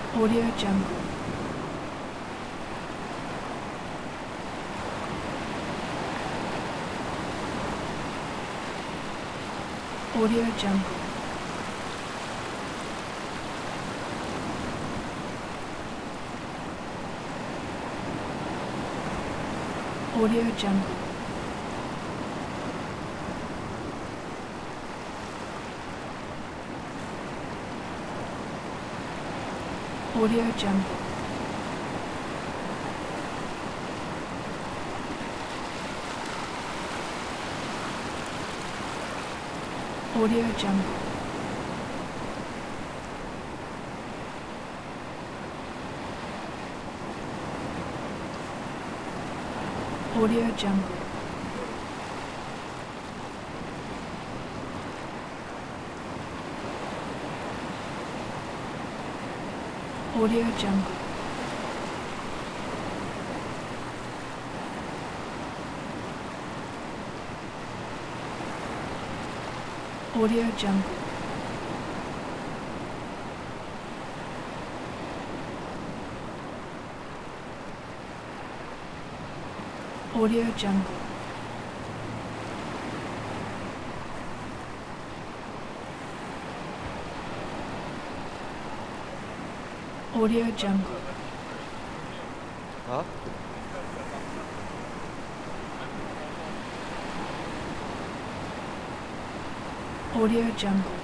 Audio Jungle. Audio Jungle. Audio Jungle. Audio Jungle. Audio Jungle. Audio Jungle. Audio Jungle. Audio Jungle. Audio Jungle. Audio Jungle. Hả? Audio Jungle.